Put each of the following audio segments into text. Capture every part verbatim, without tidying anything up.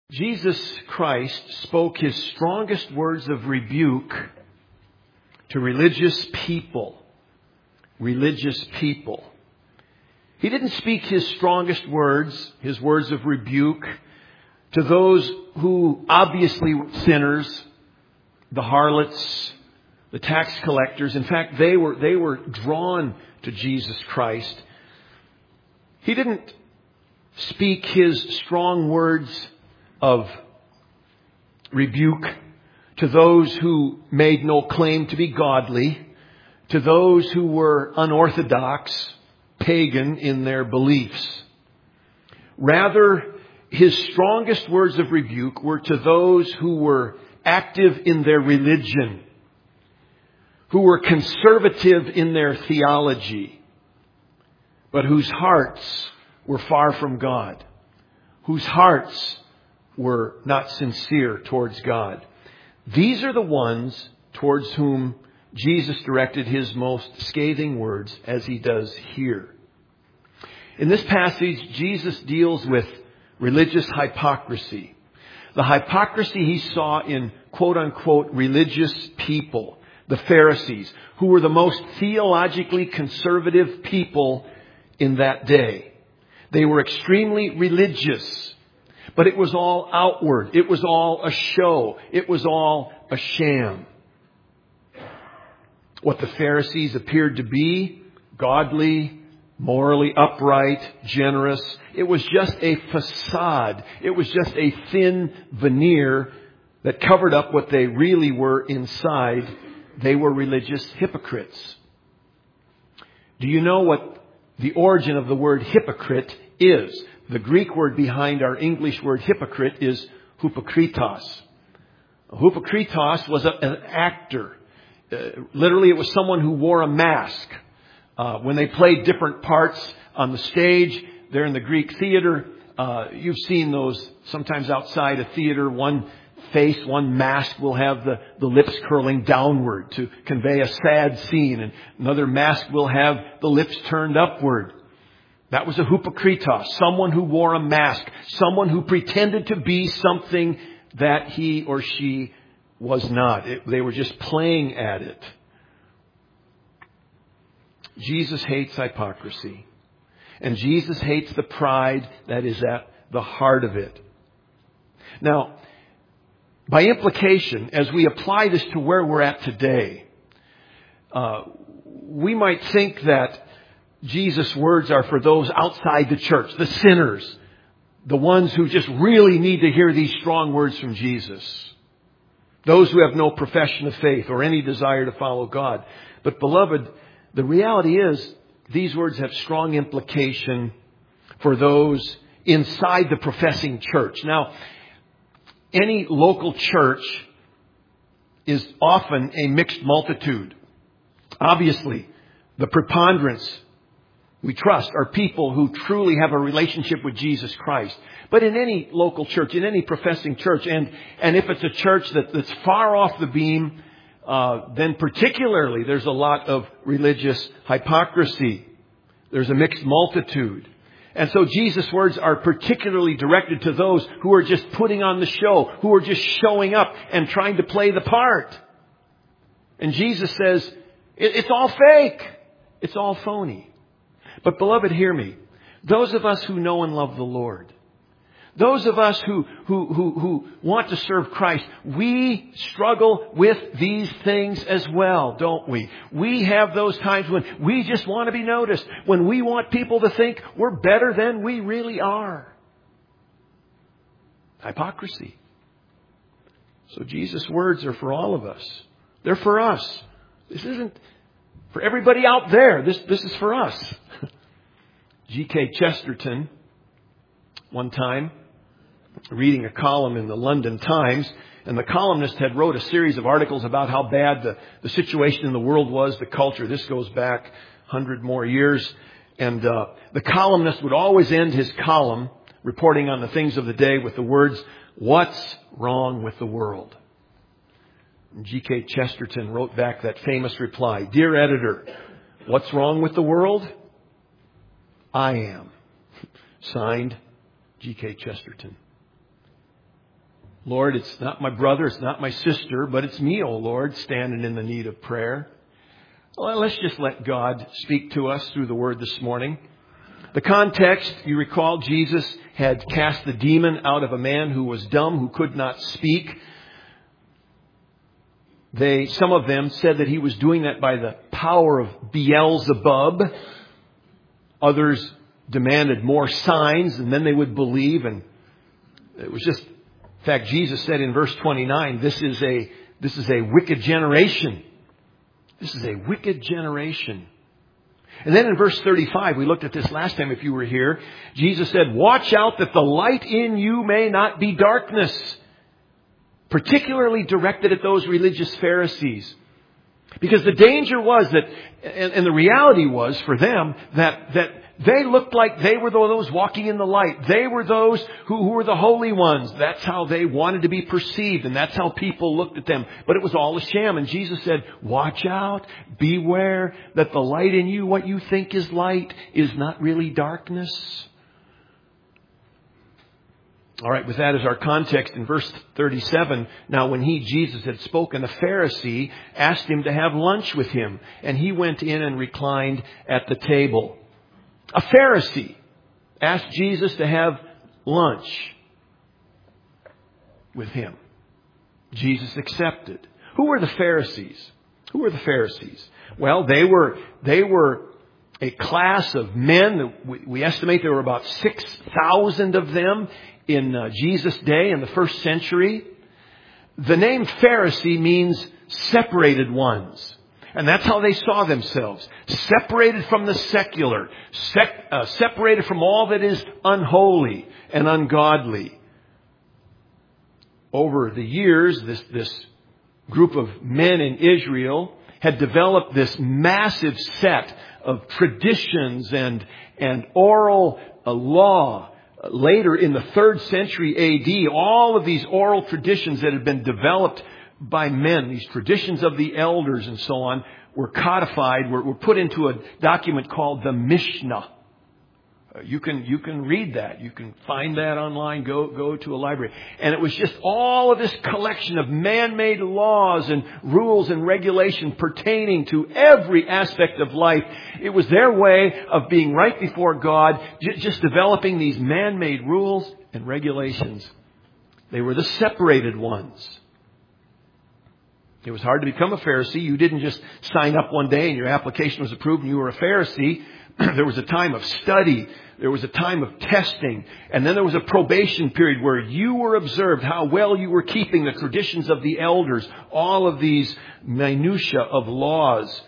Jesus Christ spoke his strongest words of rebuke to religious people. Religious people. He didn't speak his strongest words, his words of rebuke, to those who obviously were sinners, the harlots, the tax collectors. In fact, they were, they were drawn to Jesus Christ. He didn't speak his strong words of rebuke to those who made no claim to be godly, to those who were unorthodox, pagan in their beliefs. Rather, his strongest words of rebuke were to those who were active in their religion, who were conservative in their theology, but whose hearts were far from God, whose hearts were not sincere towards God. These are the ones towards whom Jesus directed his most scathing words, as he does here. In this passage, Jesus deals with religious hypocrisy. The hypocrisy he saw in quote-unquote religious people, the Pharisees, who were the most theologically conservative people in that day. They were extremely religious, but it was all outward. It was all a show. It was all a sham. What the Pharisees appeared to be, godly, morally upright, generous, it was just a facade. It was just a thin veneer that covered up what they really were inside. They were religious hypocrites. Do you know what the origin of the word hypocrite is? The Greek word behind our English word hypocrite is hypokritos. Hypokritos was a, an actor. Uh, literally, it was someone who wore a mask. Uh, when they played different parts on the stage, there in the Greek theater, uh, you've seen those sometimes outside a theater. One face, one mask will have the, the lips curling downward to convey a sad scene. And another mask will have the lips turned upward. That was a hypokritos, someone who wore a mask, someone who pretended to be something that he or she was not. It, they were just playing at it. Jesus hates hypocrisy. And Jesus hates the pride that is at the heart of it. Now, by implication, as we apply this to where we're at today, uh, we might think that Jesus' words are for those outside the church, the sinners, the ones who just really need to hear these strong words from Jesus. Those who have no profession of faith or any desire to follow God. But beloved, the reality is these words have strong implication for those inside the professing church. Now, any local church is often a mixed multitude. Obviously, the preponderance we trust are people who truly have a relationship with Jesus Christ. But in any local church, in any professing church, and, and if it's a church that, that's far off the beam, uh, then particularly there's a lot of religious hypocrisy. There's a mixed multitude. And so Jesus' words are particularly directed to those who are just putting on the show, who are just showing up and trying to play the part. And Jesus says, it, it's all fake. It's all phony. But beloved, hear me. Those of us who know and love the Lord, those of us who, who, who, who want to serve Christ, we struggle with these things as well, don't we? We have those times when we just want to be noticed, when we want people to think we're better than we really are. Hypocrisy. So Jesus' words are for all of us. They're for us. This isn't for everybody out there. This, this is for us. G K Chesterton, one time, reading a column in the London Times, and the columnist had wrote a series of articles about how bad the, the situation in the world was, the culture. This goes back a hundred more years. And uh, the columnist would always end his column, reporting on the things of the day, with the words, "What's wrong with the world?" G K Chesterton wrote back that famous reply, "Dear editor, what's wrong with the world? I am." Signed, G K Chesterton. Lord, it's not my brother, it's not my sister, but it's me, oh Lord, standing in the need of prayer. Well, let's just let God speak to us through the Word this morning. The context, you recall, Jesus had cast the demon out of a man who was dumb, who could not speak. They, some of them said that he was doing that by the power of Beelzebub. Others demanded more signs, and then they would believe. And it was just, in fact, Jesus said in verse twenty-nine, this is a, this is a wicked generation. This is a wicked generation. And then in verse thirty-five, we looked at this last time if you were here. Jesus said, watch out that the light in you may not be darkness. Particularly directed at those religious Pharisees. Because the danger was that, and, and the reality was for them, that, that they looked like they were those walking in the light. They were those who, who were the holy ones. That's how they wanted to be perceived, and that's how people looked at them. But it was all a sham. And Jesus said, watch out, beware that the light in you, what you think is light, is not really darkness. All right, with that as our context, in verse thirty-seven, now when he, Jesus, had spoken, a Pharisee asked him to have lunch with him, and he went in and reclined at the table. A Pharisee asked Jesus to have lunch with him. Jesus accepted. Who were the Pharisees? Who were the Pharisees? Well, they were, they were a class of men. We estimate there were about six thousand of them in uh, Jesus' day, in the first century. The name Pharisee means separated ones. And that's how they saw themselves. Separated from the secular. Sec- uh, separated from all that is unholy and ungodly. Over the years, this, this group of men in Israel had developed this massive set of traditions and, and oral uh, law. Later in the third century A D, all of these oral traditions that had been developed by men, these traditions of the elders and so on, were codified, were, were put into a document called the Mishnah. Uh, you can, you can read that. You can find that online. Go, go to a library. And it was just all of this collection of man-made laws and rules and regulation pertaining to every aspect of life. It was their way of being right before God, j- just developing these man-made rules and regulations. They were the separated ones. It was hard to become a Pharisee. You didn't just sign up one day and your application was approved and you were a Pharisee. There was a time of study. There was a time of testing. And then there was a probation period where you were observed how well you were keeping the traditions of the elders. All of these minutiae of laws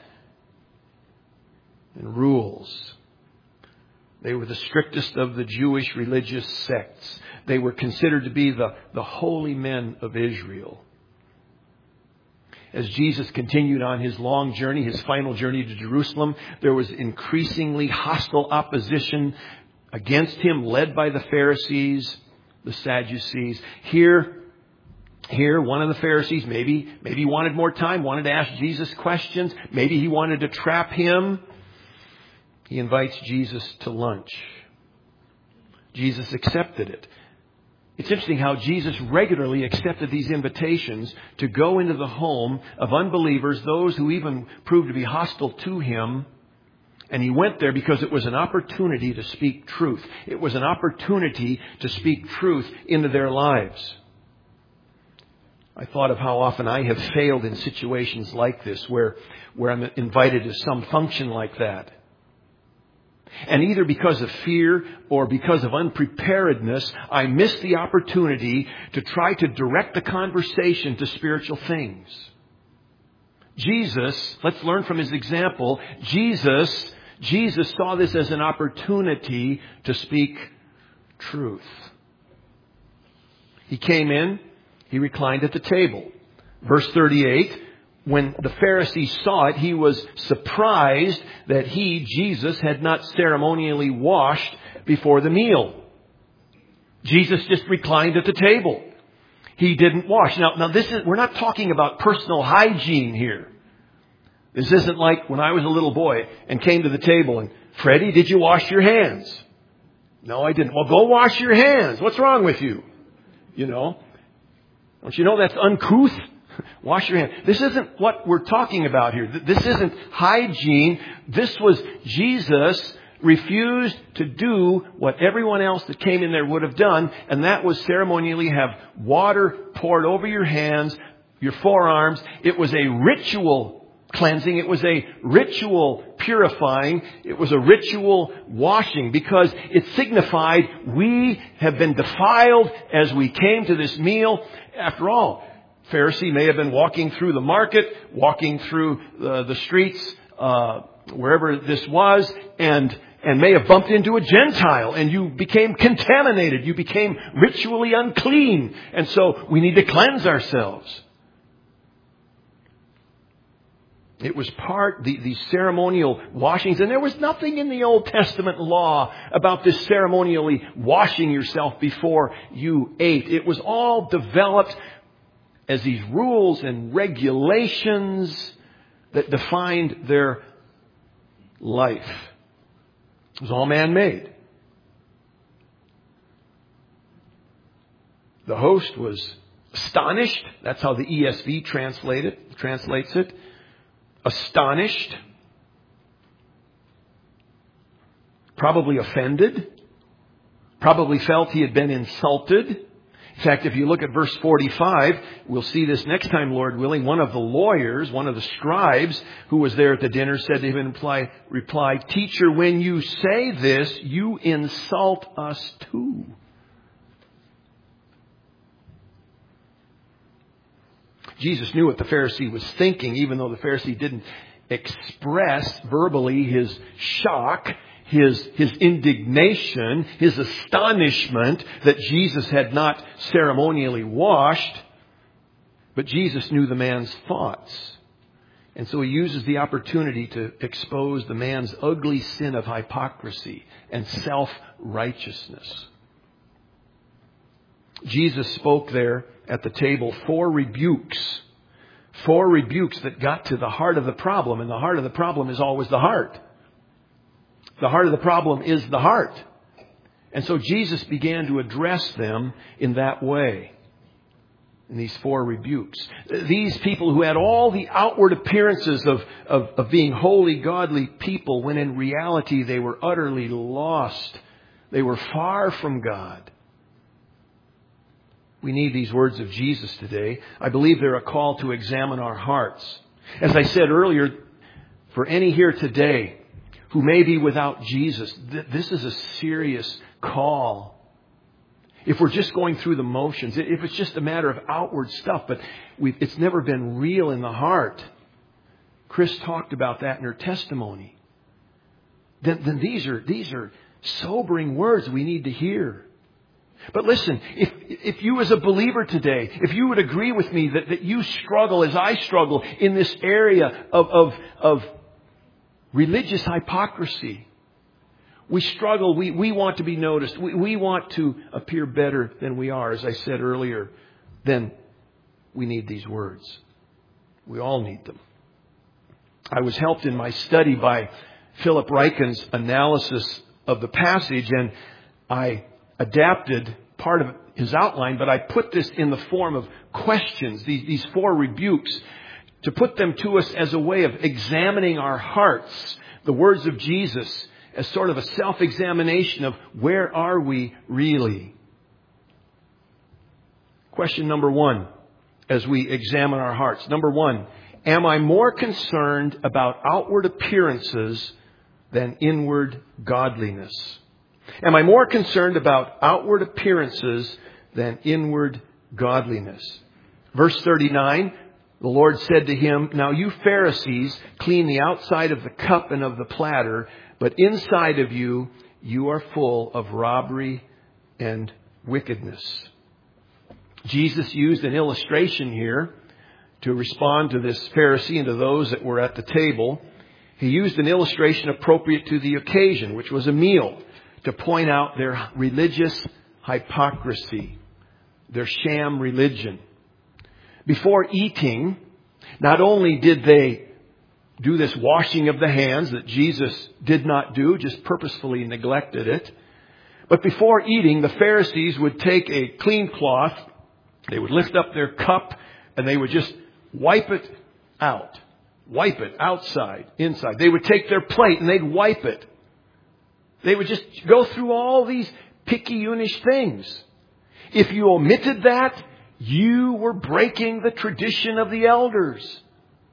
and rules. They were the strictest of the Jewish religious sects. They were considered to be the, the holy men of Israel. As Jesus continued on his long journey, his final journey to Jerusalem, there was increasingly hostile opposition against him, led by the Pharisees, the Sadducees. Here, here, one of the Pharisees, maybe, maybe he wanted more time, wanted to ask Jesus questions. Maybe he wanted to trap him. He invites Jesus to lunch. Jesus accepted it. It's interesting how Jesus regularly accepted these invitations to go into the home of unbelievers, those who even proved to be hostile to him. And he went there because it was an opportunity to speak truth. It was an opportunity to speak truth into their lives. I thought of how often I have failed in situations like this, where, where I'm invited to some function like that. And either because of fear or because of unpreparedness, I miss the opportunity to try to direct the conversation to spiritual things. Jesus, let's learn from his example. Jesus, Jesus saw this as an opportunity to speak truth. He came in, he reclined at the table. Verse thirty-eight. When the Pharisee saw it, he was surprised that he, Jesus, had not ceremonially washed before the meal. Jesus just reclined at the table. He didn't wash. Now, now this is, we're not talking about personal hygiene here. This isn't like when I was a little boy and came to the table and, Freddie, did you wash your hands? No, I didn't. Well, go wash your hands. What's wrong with you? You know. Don't you know that's uncouth? Wash your hands. This isn't what we're talking about here. This isn't hygiene. This was Jesus refused to do what everyone else that came in there would have done, and that was ceremonially have water poured over your hands, your forearms. It was a ritual cleansing. It was a ritual purifying. It was a ritual washing, because it signified we have been defiled as we came to this meal. After all, Pharisee may have been walking through the market, walking through uh, the streets, uh, wherever this was, and and may have bumped into a Gentile, and you became contaminated. You became ritually unclean. And so we need to cleanse ourselves. It was part, the, the ceremonial washings, and there was nothing in the Old Testament law about this ceremonially washing yourself before you ate. It was all developed as these rules and regulations that defined their life. It was all man-made. The host was astonished. That's how the E S V translate it, translates it. Astonished. Probably offended. Probably felt he had been insulted. In fact, if you look at verse forty-five, we'll see this next time, Lord willing. One of the lawyers, one of the scribes who was there at the dinner said to him in reply, reply, Teacher, when you say this, you insult us too. Jesus knew what the Pharisee was thinking, even though the Pharisee didn't express verbally his shock, his, his indignation, his astonishment that Jesus had not ceremonially washed. But Jesus knew the man's thoughts. And so he uses the opportunity to expose the man's ugly sin of hypocrisy and self-righteousness. Jesus spoke there at the table four rebukes. Four rebukes that got to the heart of the problem. And the heart of the problem is always the heart. The heart of the problem is the heart. And so Jesus began to address them in that way. In these four rebukes. These people who had all the outward appearances of, of, of being holy, godly people, when in reality they were utterly lost. They were far from God. We need these words of Jesus today. I believe they're a call to examine our hearts. As I said earlier, for any here today who may be without Jesus, th- this is a serious call. If we're just going through the motions, if it's just a matter of outward stuff, but we've, it's never been real in the heart. Chris talked about that in her testimony. Then, then these are these are sobering words we need to hear. But listen, if if you as a believer today, if you would agree with me that, that you struggle as I struggle in this area of, of, of religious hypocrisy, we struggle, we, we want to be noticed, we, we want to appear better than we are, as I said earlier, then we need these words. We all need them. I was helped in my study by Philip Ryken's analysis of the passage, and I adapted part of his outline, but I put this in the form of questions, these, these four rebukes, to put them to us as a way of examining our hearts, the words of Jesus, as sort of a self-examination of where are we really. Question number one, as we examine our hearts. Number one, am I more concerned about outward appearances than inward godliness? Am I more concerned about outward appearances than inward godliness? Verse thirty-nine, the Lord said to him, Now you Pharisees clean the outside of the cup and of the platter, but inside of you, you are full of robbery and wickedness. Jesus used an illustration here to respond to this Pharisee and to those that were at the table. He used an illustration appropriate to the occasion, which was a meal, to point out their religious hypocrisy, their sham religion. Before eating, not only did they do this washing of the hands that Jesus did not do, just purposefully neglected it, but before eating, the Pharisees would take a clean cloth They would lift up their cup and they would just wipe it out. Wipe it outside, inside. They would take their plate and they'd wipe it. They would just go through all these picayunish things. If you omitted that, you were breaking the tradition of the elders.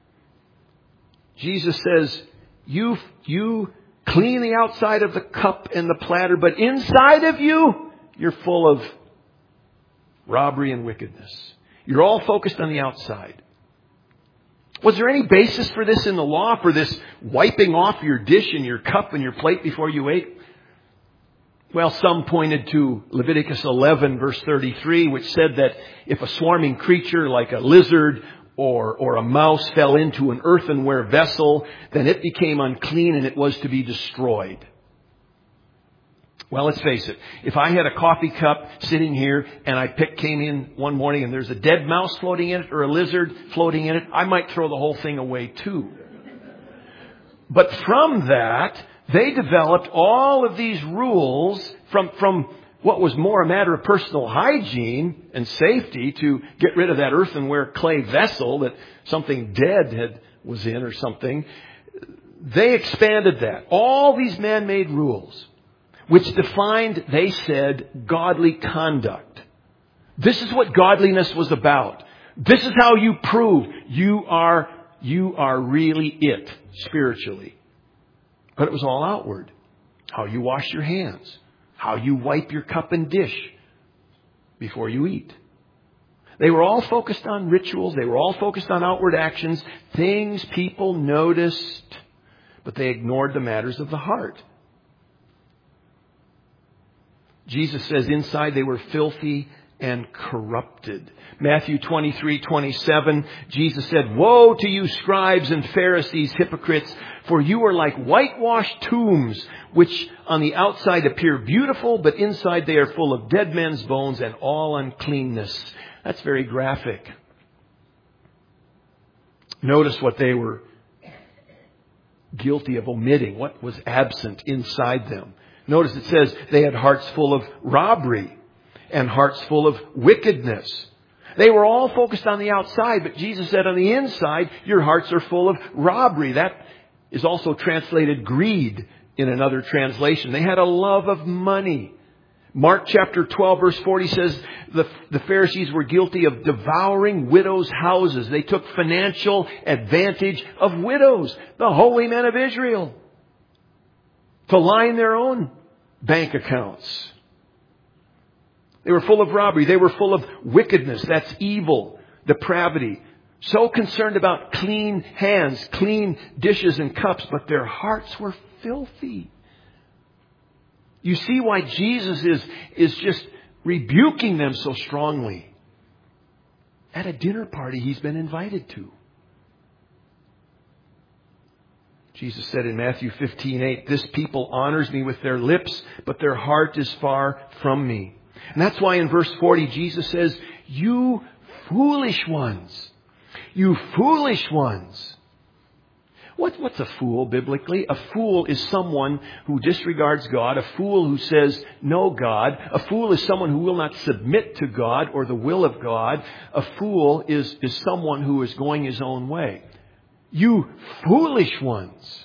Jesus says, you, you clean the outside of the cup and the platter, but inside of you, you're full of robbery and wickedness. You're all focused on the outside. Was there any basis for this in the law, for this wiping off your dish and your cup and your plate before you ate? Well, some pointed to Leviticus eleven, verse thirty-three, which said that if a swarming creature like a lizard or, or a mouse fell into an earthenware vessel, then it became unclean and it was to be destroyed. Well, let's face it. If I had a coffee cup sitting here and I pick, came in one morning and there's a dead mouse floating in it or a lizard floating in it, I might throw the whole thing away too. But from that, they developed all of these rules from, from what was more a matter of personal hygiene and safety to get rid of that earthenware clay vessel that something dead had was in or something. They expanded that. All these man-made rules, which defined, they said, godly conduct. This is what godliness was about. This is how you prove you are, you are really it spiritually. But it was all outward. How you wash your hands. How you wipe your cup and dish before you eat. They were all focused on rituals. They were all focused on outward actions. Things people noticed, but they ignored the matters of the heart. Jesus says inside they were filthy and corrupted. Matthew twenty-three twenty-seven, Jesus said, "Woe to you, scribes and Pharisees, hypocrites, for you are like whitewashed tombs, which on the outside appear beautiful, but inside they are full of dead men's bones and all uncleanness." That's very graphic. Notice what they were guilty of omitting, what was absent inside them. Notice it says they had hearts full of robbery and hearts full of wickedness. They were all focused on the outside, but Jesus said on the inside, your hearts are full of robbery. That is also translated greed in another translation. They had a love of money. Mark chapter twelve verse forty says the, the Pharisees were guilty of devouring widows' houses. They took financial advantage of widows, the holy men of Israel, to line their own bank accounts. They were full of robbery. They were full of wickedness. That's evil, depravity. So concerned about clean hands, clean dishes and cups, but their hearts were filthy. You see why Jesus is, is just rebuking them so strongly. At a dinner party he's been invited to. Jesus said in Matthew fifteen eight, "This people honors me with their lips, but their heart is far from me." And that's why in verse forty, Jesus says, "You foolish ones, you foolish ones." What, what's a fool biblically? A fool is someone who disregards God. A fool who says, no God. A fool is someone who will not submit to God or the will of God. A fool is, is someone who is going his own way. You foolish ones.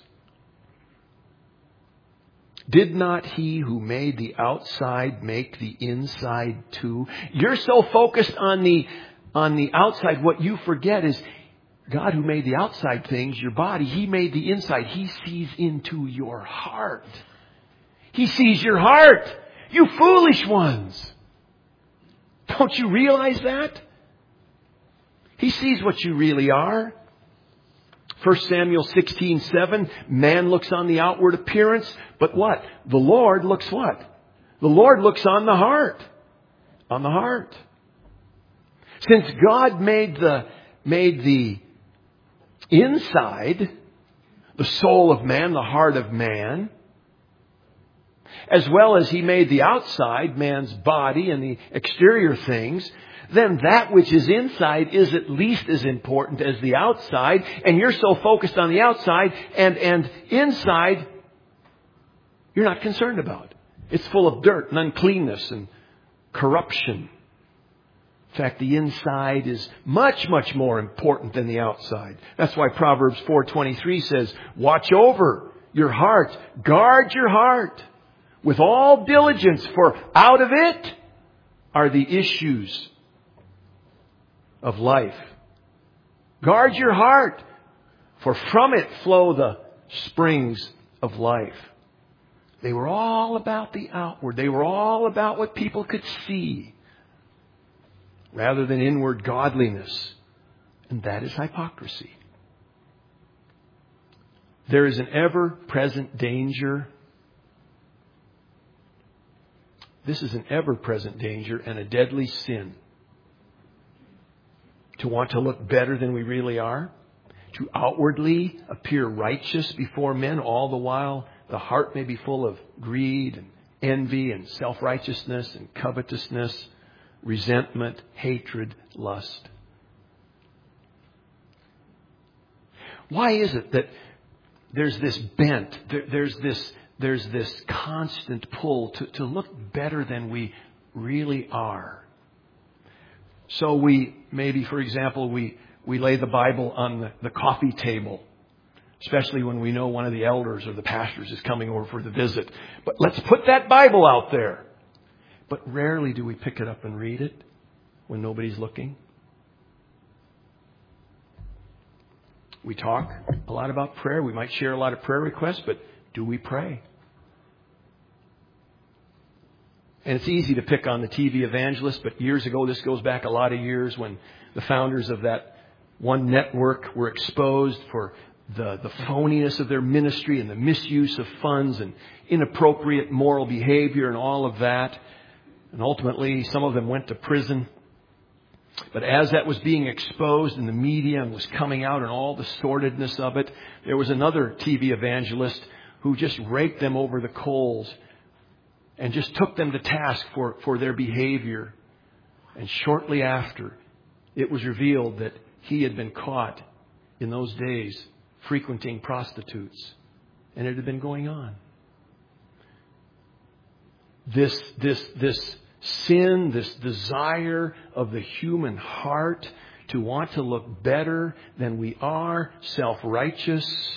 Did not he who made the outside make the inside too? You're so focused on the, on the outside. What you forget is God, who made the outside things, your body, He made the inside. He sees into your heart. He sees your heart. You foolish ones. Don't you realize that? He sees what you really are. First Samuel sixteen seven, man looks on the outward appearance, but what? The Lord looks what? The Lord looks on the heart. On the heart. Since God made the, made the inside, the soul of man, the heart of man, as well as He made the outside, man's body and the exterior things, then that which is inside is at least as important as the outside. And you're so focused on the outside, and, and inside, you're not concerned about. It's full of dirt and uncleanness and corruption. In fact, the inside is much, much more important than the outside. That's why Proverbs four twenty-three says, watch over your heart, guard your heart with all diligence, for out of it are the issues of life. Guard your heart, for from it flow the springs of life. They were all about the outward. They were all about what people could see, rather than inward godliness. And that is hypocrisy. There is an ever-present danger. This is an ever-present danger and a deadly sin. To want to look better than we really are. To outwardly appear righteous before men, all the while the heart may be full of greed and envy and self-righteousness and covetousness, resentment, hatred, lust. Why is it that there's this bent, there, there's this there's this constant pull to, to look better than we really are? So we, maybe for example, we, we lay the Bible on the, the coffee table, especially when we know one of the elders or the pastors is coming over for the visit. But let's put that Bible out there. But rarely do we pick it up and read it when nobody's looking. We talk a lot about prayer. We might share a lot of prayer requests, but do we pray? And it's easy to pick on the T V evangelists, but years ago, this goes back a lot of years, when the founders of that one network were exposed for the, the phoniness of their ministry and the misuse of funds and inappropriate moral behavior and all of that. And ultimately, some of them went to prison. But as that was being exposed in the media and was coming out and all the sordidness of it, there was another T V evangelist who just raked them over the coals and just took them to task for, for their behavior. And shortly after, it was revealed that he had been caught in those days frequenting prostitutes. And it had been going on. This, this, this sin, this desire of the human heart to want to look better than we are, self-righteous.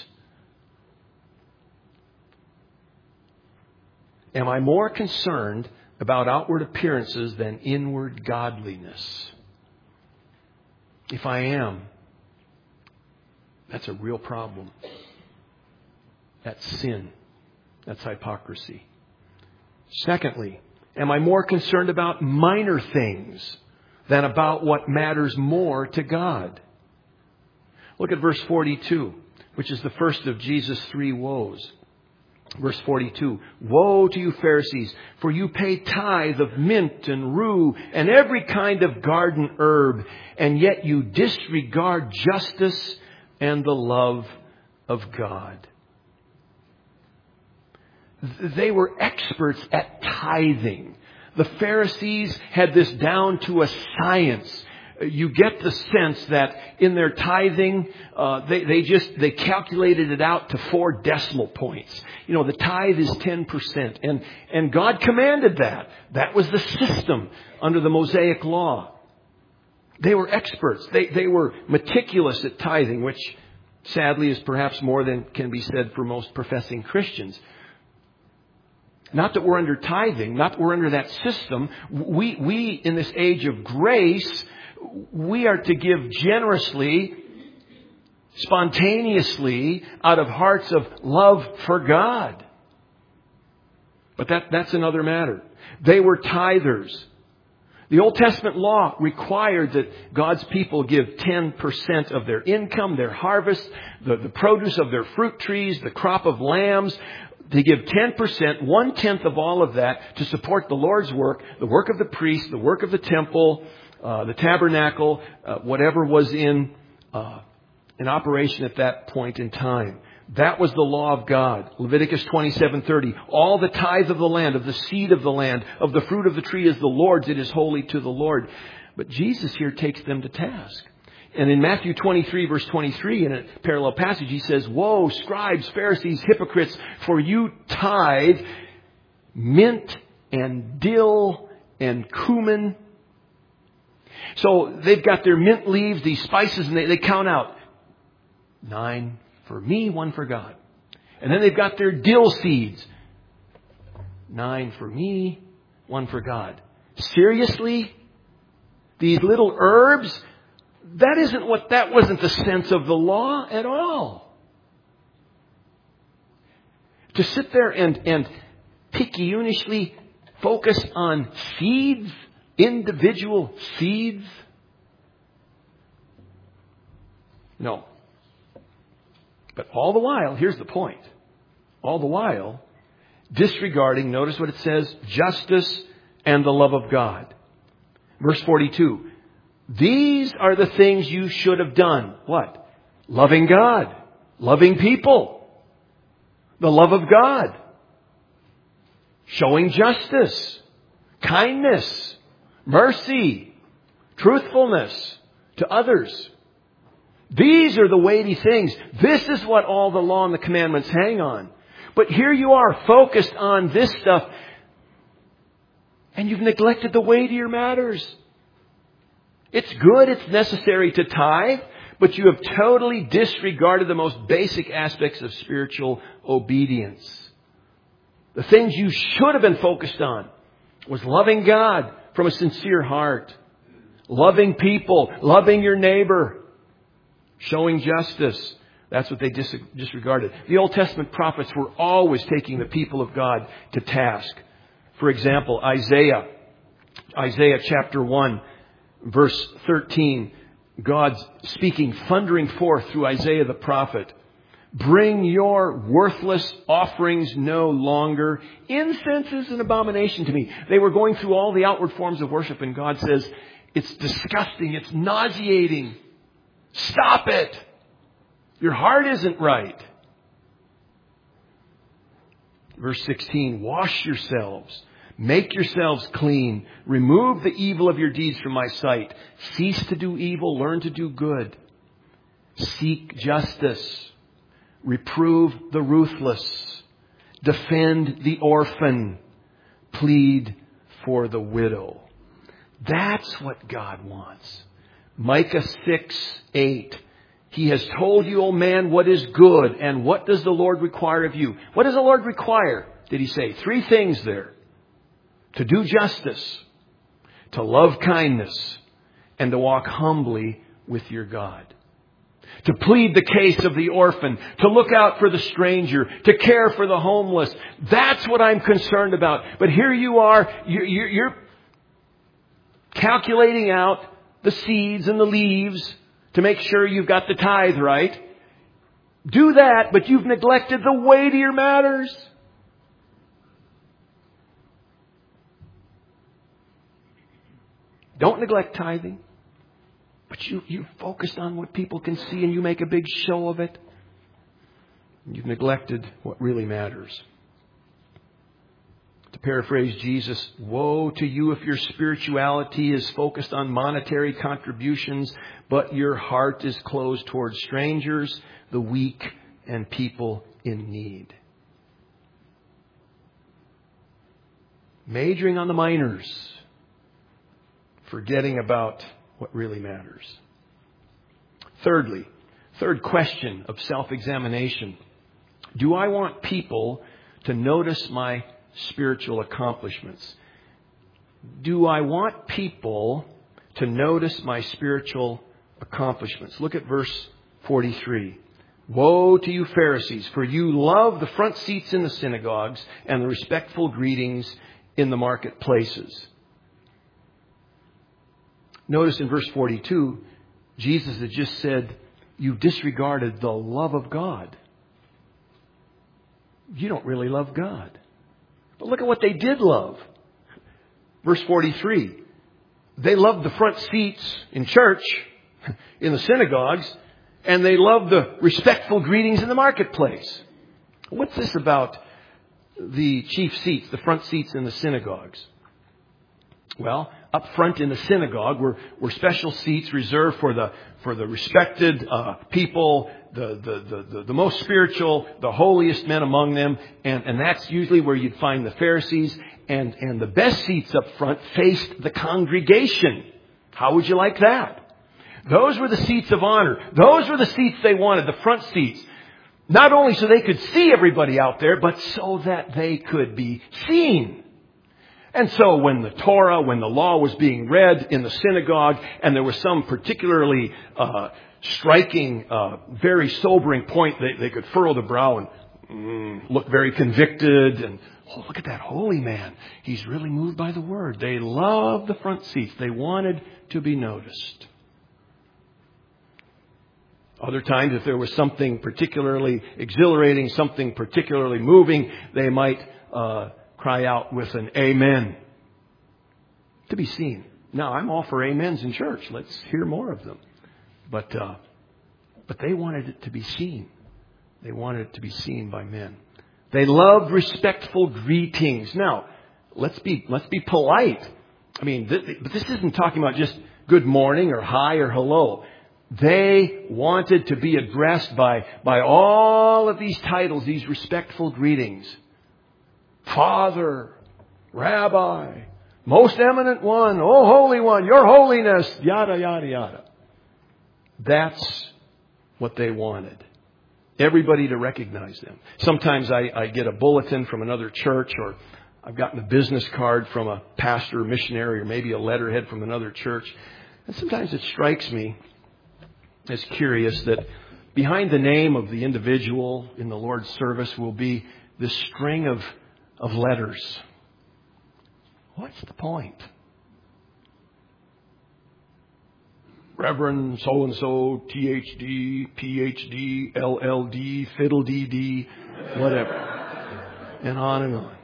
Am I more concerned about outward appearances than inward godliness? If I am, that's a real problem. That's sin. That's hypocrisy. Secondly, am I more concerned about minor things than about what matters more to God? Look at verse forty-two, which is the first of Jesus' three woes. Verse forty-two, woe to you Pharisees, for you pay tithe of mint and rue and every kind of garden herb, and yet you disregard justice and the love of God. They were experts at tithing. The Pharisees had this down to a science. You get the sense that in their tithing, uh, they, they just, they calculated it out to four decimal points. You know, the tithe is ten percent. And, and God commanded that. That was the system under the Mosaic law. They were experts. They, they were meticulous at tithing, which sadly is perhaps more than can be said for most professing Christians. Not that we're under tithing, not that we're under that system. We, we in this age of grace, we are to give generously, spontaneously, out of hearts of love for God. But that, that's another matter. They were tithers. The Old Testament law required that God's people give ten percent of their income, their harvest, the, the produce of their fruit trees, the crop of lambs. They give ten percent, one-tenth of all of that to support the Lord's work, the work of the priest, the work of the temple, uh, the tabernacle, uh, whatever was in, uh, in operation at that point in time. That was the law of God. Leviticus twenty-seven thirty. All the tithe of the land, of the seed of the land, of the fruit of the tree is the Lord's. It is holy to the Lord. But Jesus here takes them to task. And in Matthew twenty-three, verse twenty-three, in a parallel passage, he says, woe, scribes, Pharisees, hypocrites, for you tithe mint and dill and cumin, So they've got their mint leaves, these spices, and they, they count out nine for me, one for God. And then they've got their dill seeds. Nine for me, one for God. Seriously? These little herbs? That isn't what, that wasn't the sense of the law at all. To sit there and, and picayunishly focus on seeds, individual seeds? No. But all the while, here's the point. All the while, disregarding, notice what it says, justice and the love of God. Verse forty-two. These are the things you should have done. What? Loving God. Loving people. The love of God. Showing justice. Kindness. Mercy. Truthfulness to others. These are the weighty things. This is what all the law and the commandments hang on. But here you are focused on this stuff. And you've neglected the weightier matters. It's good, it's necessary to tithe, but you have totally disregarded the most basic aspects of spiritual obedience. The things you should have been focused on was loving God from a sincere heart, loving people, loving your neighbor, showing justice. That's what they dis- disregarded. The Old Testament prophets were always taking the people of God to task. For example, Isaiah, Isaiah chapter one, verse thirteen, God's speaking, thundering forth through Isaiah the prophet. Bring your worthless offerings no longer. Incense is an abomination to me. They were going through all the outward forms of worship, and God says, it's disgusting, it's nauseating. Stop it. Your heart isn't right. Verse sixteen, wash yourselves. Make yourselves clean. Remove the evil of your deeds from my sight. Cease to do evil. Learn to do good. Seek justice. Reprove the ruthless. Defend the orphan. Plead for the widow. That's what God wants. Micah six eight. He has told you, O man, what is good, and what does the Lord require of you? What does the Lord require? Did he say? Three things there. To do justice, to love kindness, and to walk humbly with your God. To plead the case of the orphan, to look out for the stranger, to care for the homeless. That's what I'm concerned about. But here you are, you're calculating out the seeds and the leaves to make sure you've got the tithe right. Do that, but you've neglected the weightier matters. Don't neglect tithing. But you, you focused on what people can see and you make a big show of it. You've neglected what really matters. To paraphrase Jesus, woe to you if your spirituality is focused on monetary contributions, but your heart is closed towards strangers, the weak, and people in need. Majoring on the minors, forgetting about what really matters. Thirdly, third question of self-examination. Do I want people to notice my spiritual accomplishments? Do I want people to notice my spiritual accomplishments? Look at verse forty-three. Woe to you Pharisees, for you love the front seats in the synagogues and the respectful greetings in the marketplaces. Notice in verse forty-two, Jesus had just said, you disregarded the love of God. You don't really love God. But look at what they did love. Verse forty-three, they loved the front seats in church, in the synagogues, and they loved the respectful greetings in the marketplace. What's this about the chief seats, the front seats in the synagogues? Well, up front in the synagogue were, were special seats reserved for the for the respected uh, people, the, the, the, the, the most spiritual, the holiest men among them. And, and that's usually where you'd find the Pharisees. And, and the best seats up front faced the congregation. How would you like that? Those were the seats of honor. Those were the seats they wanted, the front seats. Not only so they could see everybody out there, but so that they could be seen. And so when the Torah, when the law was being read in the synagogue, and there was some particularly uh, striking, uh, very sobering point, they, they could furrow the brow and mm, look very convicted. And, oh, look at that holy man. He's really moved by the word. They loved the front seats. They wanted to be noticed. Other times, if there was something particularly exhilarating, something particularly moving, they might uh, cry out with an amen to be seen. Now, I'm all for amens in church. Let's hear more of them. But uh, but they wanted it to be seen. They wanted it to be seen by men. They loved respectful greetings. Now, let's be let's be polite. I mean, th- but this isn't talking about just good morning or hi or hello. They wanted to be addressed by, by all of these titles, these respectful greetings. Father, Rabbi, Most Eminent One, Oh Holy One, Your Holiness, yada, yada, yada. That's what they wanted. Everybody to recognize them. Sometimes I, I get a bulletin from another church, or I've gotten a business card from a pastor or missionary, or maybe a letterhead from another church. And sometimes it strikes me as curious that behind the name of the individual in the Lord's service will be this string of, of letters. What's the point? Reverend so-and-so, T H D, P H D, L L D, Fiddle D D, whatever. And on and on.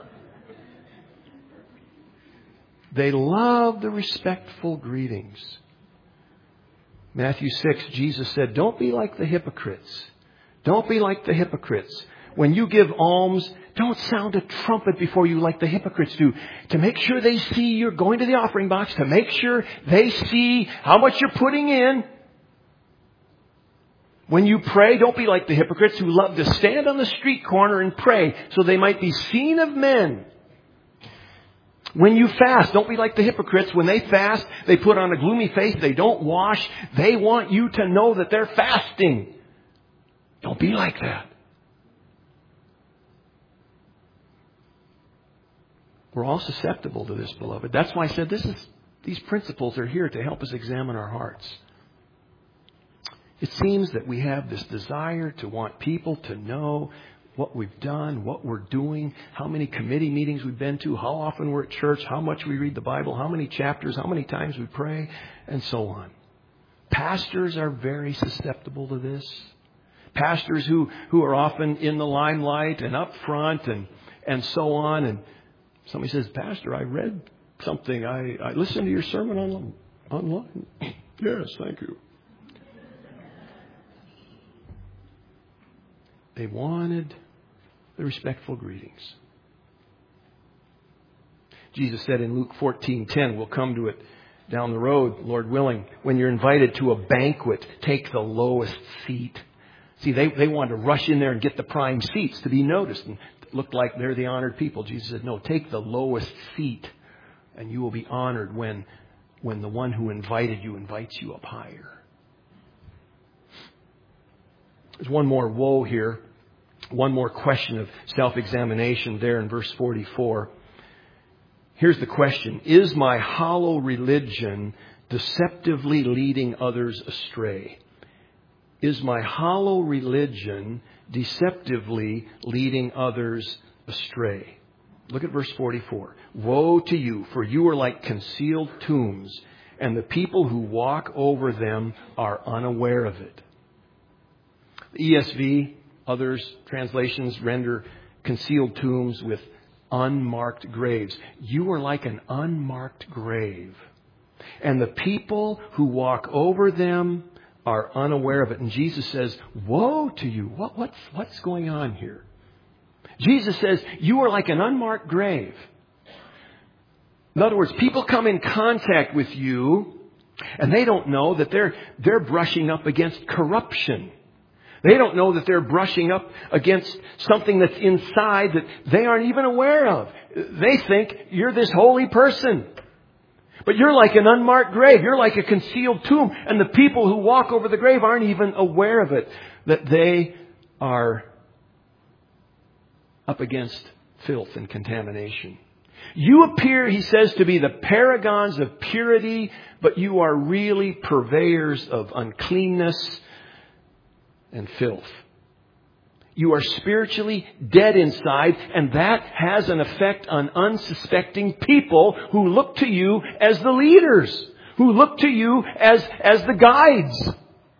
They love the respectful greetings. Matthew six, Jesus said, don't be like the hypocrites. Don't be like the hypocrites. When you give alms, don't sound a trumpet before you like the hypocrites do. To make sure they see you're going to the offering box. To make sure they see how much you're putting in. When you pray, don't be like the hypocrites who love to stand on the street corner and pray so they might be seen of men. When you fast, don't be like the hypocrites. When they fast, they put on a gloomy face. They don't wash. They want you to know that they're fasting. Don't be like that. We're all susceptible to this, beloved. That's why I said this is, these principles are here to help us examine our hearts. It seems that we have this desire to want people to know what we've done, what we're doing, how many committee meetings we've been to, how often we're at church, how much we read the Bible, how many chapters, how many times we pray, and so on. Pastors are very susceptible to this. Pastors who, who are often in the limelight and up front and, and so on. And somebody says, Pastor, I read something. I, I listened to your sermon on, online. Yes, thank you. They wanted the respectful greetings. Jesus said in Luke fourteen ten, we'll come to it down the road, Lord willing, when you're invited to a banquet, take the lowest seat. See, they, they wanted to rush in there and get the prime seats to be noticed and look like they're the honored people. Jesus said, no, take the lowest seat and you will be honored when, when the one who invited you invites you up higher. There's one more woe here. One more question of self-examination there in verse forty-four. Here's the question. Is my hollow religion deceptively leading others astray? Is my hollow religion deceptively leading others astray? Look at verse forty-four. Woe to you, for you are like concealed tombs, and the people who walk over them are unaware of it. The E S V, others translations render concealed tombs with unmarked graves. You are like an unmarked grave. And the people who walk over them are unaware of it. And Jesus says, woe to you. What, what's, what's going on here? Jesus says, you are like an unmarked grave. In other words, people come in contact with you and they don't know that they're, they're brushing up against corruption. They don't know that they're brushing up against something that's inside that they aren't even aware of. They think you're this holy person. But you're like an unmarked grave. You're like a concealed tomb. And the people who walk over the grave aren't even aware of it, that they are up against filth and contamination. You appear, he says, to be the paragons of purity, but you are really purveyors of uncleanness and filth. You are spiritually dead inside, and that has an effect on unsuspecting people who look to you as the leaders, who look to you as, as the guides.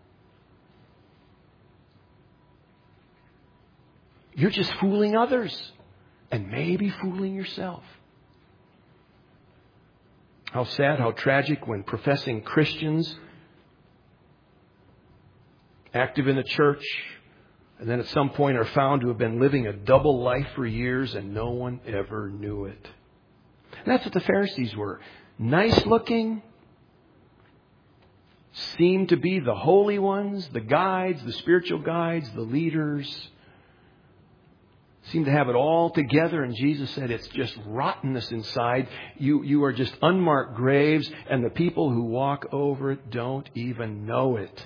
You're just fooling others and maybe fooling yourself. How sad, how tragic when professing Christians, active in the church, and then at some point are found to have been living a double life for years and no one ever knew it. And that's what the Pharisees were. Nice looking, seemed to be the holy ones, the guides, the spiritual guides, the leaders. Seemed to have it all together, and Jesus said it's just rottenness inside. You, you are just unmarked graves, and the people who walk over it don't even know it.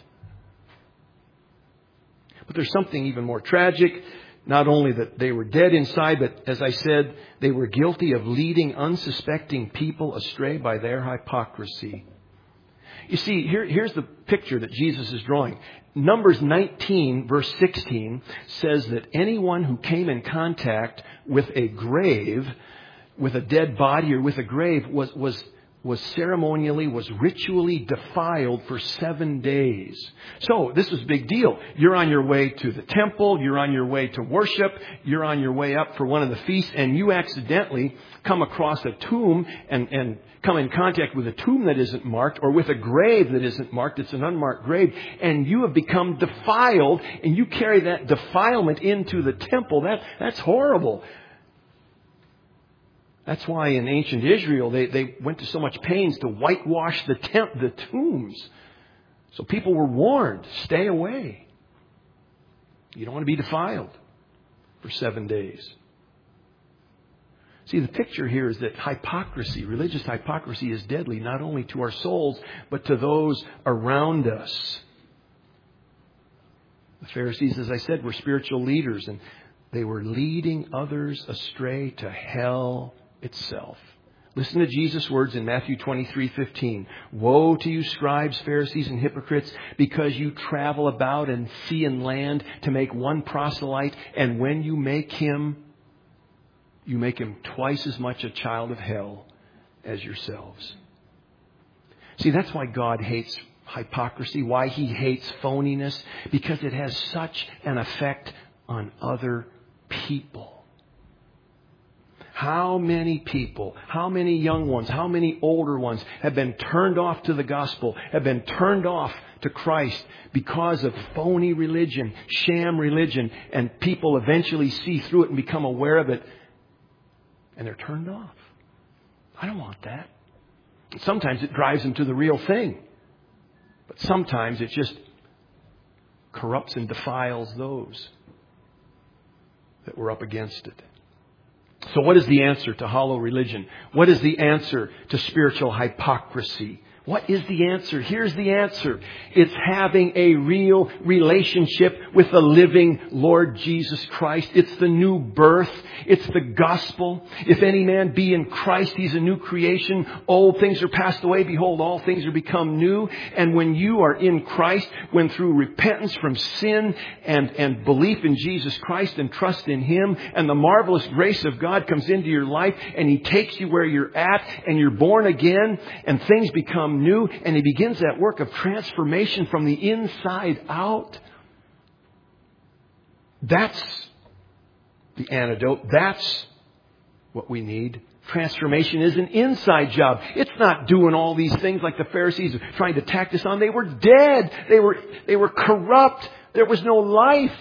But there's something even more tragic. Not only that they were dead inside, but as I said, they were guilty of leading unsuspecting people astray by their hypocrisy. You see, here, here's the picture that Jesus is drawing. Numbers nineteen, verse sixteen, says that anyone who came in contact with a grave, with a dead body or with a grave, was, was, was ceremonially, was ritually defiled for seven days. So, this was a big deal. You're on your way to the temple, you're on your way to worship, you're on your way up for one of the feasts, and you accidentally come across a tomb and, and come in contact with a tomb that isn't marked, or with a grave that isn't marked. It's an unmarked grave, and you have become defiled, and you carry that defilement into the temple. That, that's horrible. That's why in ancient Israel, they, they went to so much pains to whitewash the temp, the tombs. So people were warned, stay away. You don't want to be defiled for seven days. See, the picture here is that hypocrisy, religious hypocrisy, is deadly not only to our souls, but to those around us. The Pharisees, as I said, were spiritual leaders, and they were leading others astray to hell itself. Listen to Jesus' words in Matthew twenty-three fifteen. Woe to you, scribes, Pharisees, and hypocrites, because you travel about in sea and land to make one proselyte, and when you make him, you make him twice as much a child of hell as yourselves. See, that's why God hates hypocrisy, why He hates phoniness, because it has such an effect on other people. How many people, how many young ones, how many older ones have been turned off to the gospel, have been turned off to Christ because of phony religion, sham religion, and people eventually see through it and become aware of it, and they're turned off. I don't want that. Sometimes it drives them to the real thing, but sometimes it just corrupts and defiles those that were up against it. So what is the answer to hollow religion? What is the answer to spiritual hypocrisy? What is the answer? Here's the answer. It's having a real relationship with the living Lord Jesus Christ. It's the new birth. It's the gospel. If any man be in Christ, he's a new creation. Old things are passed away. Behold, all things are become new. And when you are in Christ, when through repentance from sin and, and belief in Jesus Christ and trust in Him, and the marvelous grace of God comes into your life, and He takes you where you're at, and you're born again, and things become new, and He begins that work of transformation from the inside out. That's the antidote. That's what we need. Transformation is an inside job. It's not doing all these things like the Pharisees are trying to tack this on. They were dead. They were, they were corrupt. There was no life.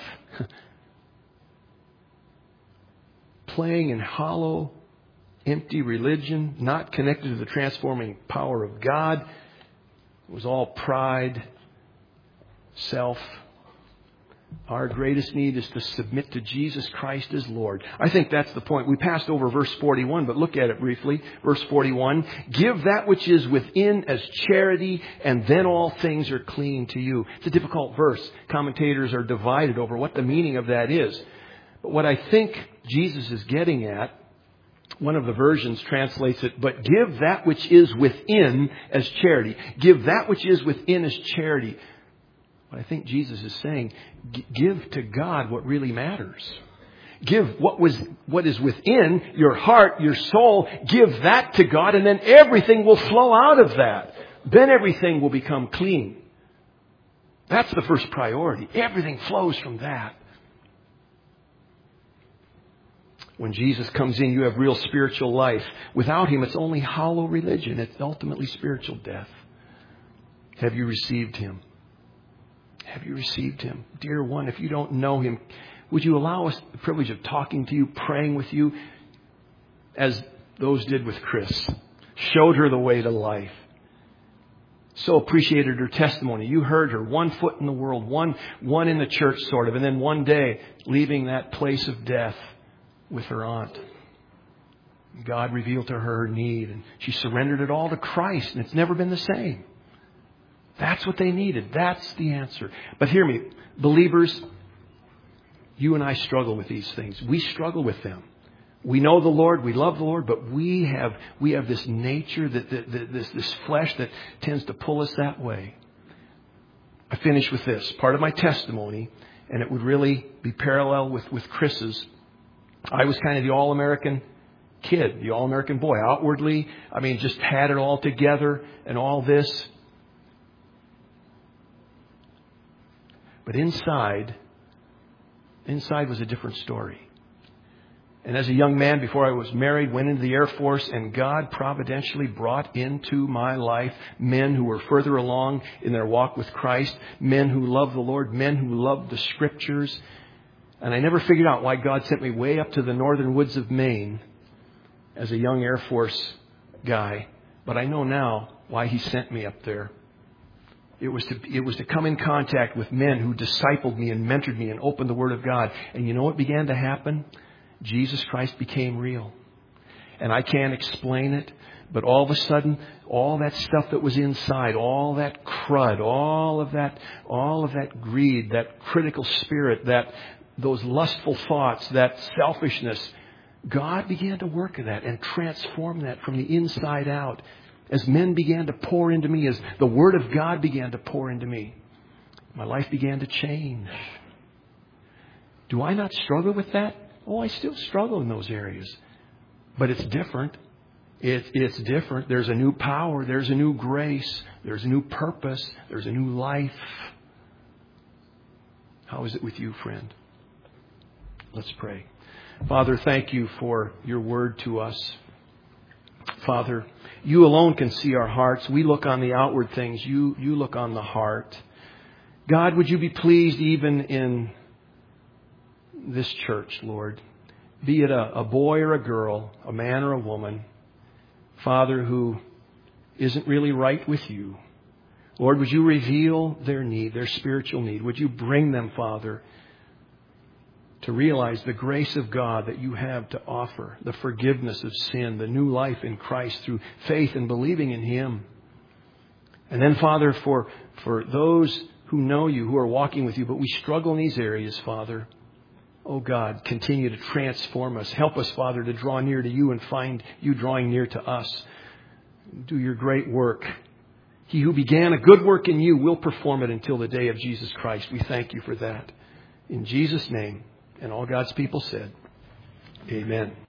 Playing in hollow, empty religion, not connected to the transforming power of God. It was all pride, self, Our greatest need is to submit to Jesus Christ as Lord. I think that's the point. We passed over verse forty-one, but look at it briefly. Verse forty-one, give that which is within as charity, and then all things are clean to you. It's a difficult verse. Commentators are divided over what the meaning of that is. But what I think Jesus is getting at, one of the versions translates it, but give that which is within as charity. Give that which is within as charity. What I think Jesus is saying, give to God what really matters. Give what was what is within your heart, your soul. Give that to God, and then everything will flow out of that. Then everything will become clean. That's the first priority. Everything flows from that. When Jesus comes in, you have real spiritual life. Without Him, it's only hollow religion. It's ultimately spiritual death. Have you received Him? Have you received Him? Dear one, if you don't know Him, would you allow us the privilege of talking to you, praying with you, as those did with Chris? Showed her the way to life. So appreciated her testimony. You heard her, one foot in the world, one, one in the church sort of, and then one day leaving that place of death with her aunt. God revealed to her her need, and she surrendered it all to Christ, and it's never been the same. That's what they needed. That's the answer. But hear me, believers, you and I struggle with these things. We struggle with them. We know the Lord, we love the Lord, but we have we have this nature, that, that, that this this flesh that tends to pull us that way. I finish with this. Part of my testimony, and it would really be parallel with, with Chris's. I was kind of the all-American kid, the all-American boy. Outwardly, I mean, just had it all together and all this. But inside, inside was a different story. And as a young man, before I was married, went into the Air Force, and God providentially brought into my life men who were further along in their walk with Christ, men who loved the Lord, men who loved the Scriptures. And I never figured out why God sent me way up to the northern woods of Maine as a young Air Force guy. But I know now why He sent me up there. It was to it was to come in contact with men who discipled me and mentored me and opened the Word of God. And you know what began to happen? Jesus Christ became real. And I can't explain it, but all of a sudden, all that stuff that was inside, all that crud, all of that, all of that greed, that critical spirit, that those lustful thoughts, that selfishness, God began to work in that and transform that from the inside out. As men began to pour into me, as the Word of God began to pour into me, my life began to change. Do I not struggle with that? Oh, I still struggle in those areas. But it's different. It, it's different. There's a new power. There's a new grace. There's a new purpose. There's a new life. How is it with you, friend? Let's pray. Father, thank you for your word to us. Father, you alone can see our hearts. We look on the outward things. You, you look on the heart. God, would you be pleased even in this church, Lord, be it a, a boy or a girl, a man or a woman, Father, who isn't really right with you. Lord, would you reveal their need, their spiritual need? Would you bring them, Father, to realize the grace of God that you have to offer, the forgiveness of sin, the new life in Christ through faith and believing in Him. And then, Father, for, for those who know you, who are walking with you, but we struggle in these areas, Father, oh God, continue to transform us. Help us, Father, to draw near to you and find you drawing near to us. Do your great work. He who began a good work in you will perform it until the day of Jesus Christ. We thank you for that. In Jesus' name. And all God's people said, amen.